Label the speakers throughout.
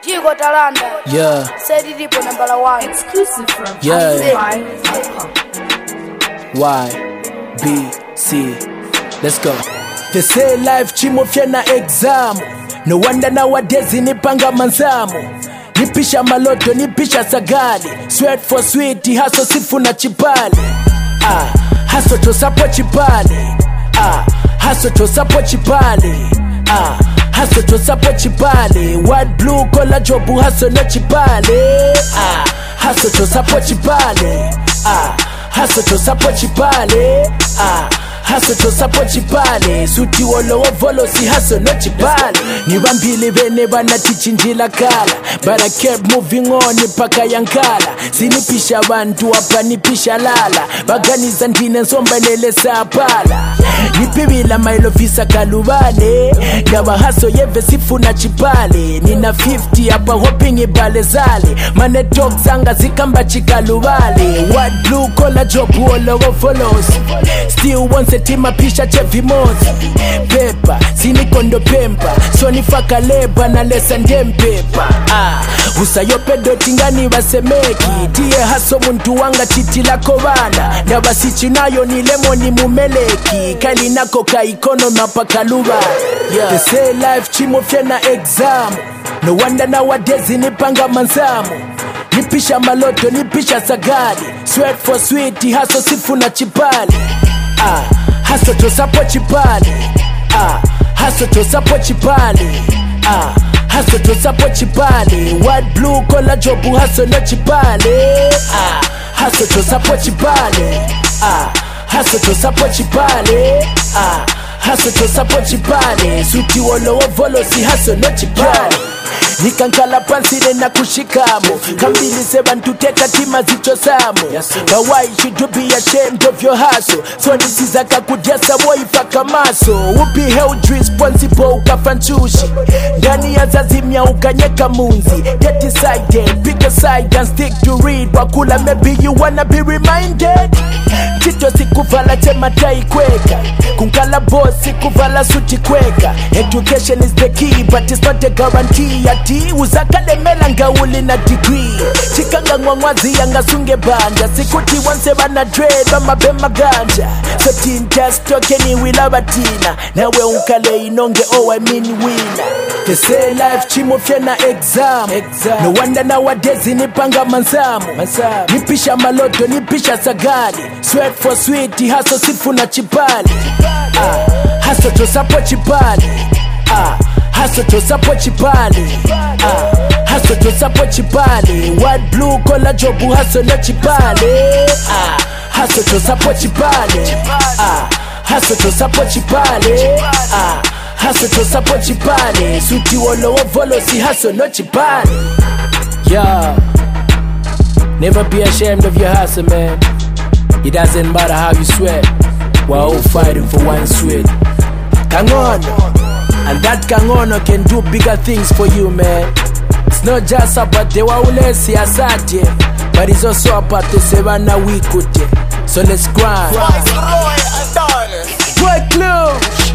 Speaker 1: Jigo Talanda.
Speaker 2: Yeah.
Speaker 1: Said it for number one.
Speaker 3: Exclusive from
Speaker 2: Yeah. Y, B, C. Let's go. They say life chimofya na exam. No wonder nowadays nipanga manzamu. Nipisha maloto, nipisha sagali. Sweat for sweet, haso sifu na chipali. Haso tosapo chipali. Haso tosapo chipali. Haso tosapo chipali. White blue collar job, haso no chipali. Haso tosapo chipali. Haso tosapo chipali. Haso tosapo chipali. Suti wolo volo si haso no chipali. Nibambili bene bana tichinjila kala. But I kept moving on nipaka yankala. Sinipisha bantu hapa nipisha lala. Baganiza ndine nsomba nele sapala. Nipibila mailo visa kalubane. Gawa haso yeve sifu na chipali. Nina 50 hapa hoping ibale zali. Mane talk zanga zikamba chikalubali. White blue collar job wolo follows. Still once tima pisha chevi mozi. Pepa, sinikondo pempa. So nifaka leba na lesa ndempepa. Usayope dotingani basemeki. Tie haso muntu wanga titi lako bana. Na basichi nayo ni lemoni mumeleki. Kali nako ka ikono mapaka luba. They say life chimofya na exam. No wonder nowadays nipanga manzamu. Nipisha maloto, nipisha sagali. Sweat for sweet, haso sifu na chipali. Haso tosapo chipali. Haso tosapo chipali. Haso tosapo chipali. White blue collar job, haso no chipali. Haso tosapo chipali. Haso tosapo chipali. Haso tosapo chipali. Suti wolo volo si haso no chipali. Nikankala pansile na kushikamo. Kambili seban tuteka tima zicho samo. But why should you be ashamed of your hustle? So this is a kakudesa woifaka maso. Upi held responsible ukafanchushi. Ndani ya zazimia ukanyeka munzi. Get decided, pick a side and stick to read. Wakula maybe you wanna be reminded. Chito sikuvala tema tai kweka. Kunkala boss sikuvala suti kweka. Education is the key but it's not a guarantee. Ati uzakale melanga uli na degree. Chikanga ngwangwazi yanga sunge banja. Sikuti wanse wana dread mama bema ganja. So tintas tokeni wila batina. Nawe unkale inonge oh I mean winner. They say life chimofya na exam. No wonder nowadays nipanga manzamu. Nipisha maloto, nipisha sagali. Sweat for sweet, haso sifu na chipali. Haso tosapo chipali. Haso tosapo chipali. Haso tosapo chipali. White blue collar job, haso no chipali. Haso tosapo chipali. Haso tosapo chipali. Haso tosapo chipali. Suti wolo volo si haso no chipali. Yeah. Never be ashamed of your hustle, man. It doesn't matter how you sweat. We're all fighting for one sweat. Kangono. And that Kangono can do bigger things for you, man. It's not just about the waulesi asate, but it's also about the sevana wikute. So let's grind. Work close.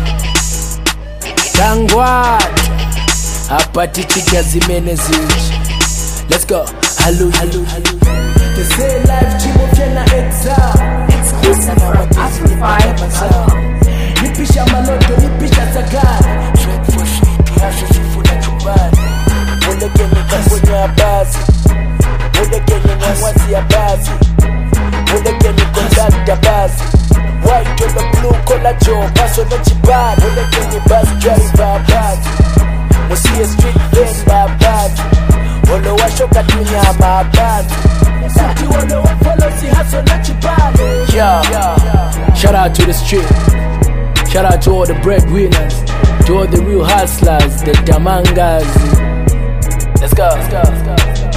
Speaker 2: Tangwat. Apati chika zimene zichi. Let's go. Halu, halu, halu. They say life chimofya na exam.
Speaker 3: Exclusive from Amplified.
Speaker 2: Nipisha maloto, nipisha sagari. Sweat for sweet, haso sifu na chupani. Wole kenye kafonyo ya bazi. Wole kenye nyamwazi ya bazi. Wole kenye kondakta bazi. White on the blue collar job, haso no chipani. Wole kenye bus driver bazi. Musie street vendor bazi. Wolo washo katunya mabazi. Suti wolo wafolo si haso no chipani. Yeah. Shout out to the street. Shout out to all the breadwinners, to all the real hustlers, the Damangas. Let's go, let's go, let's go.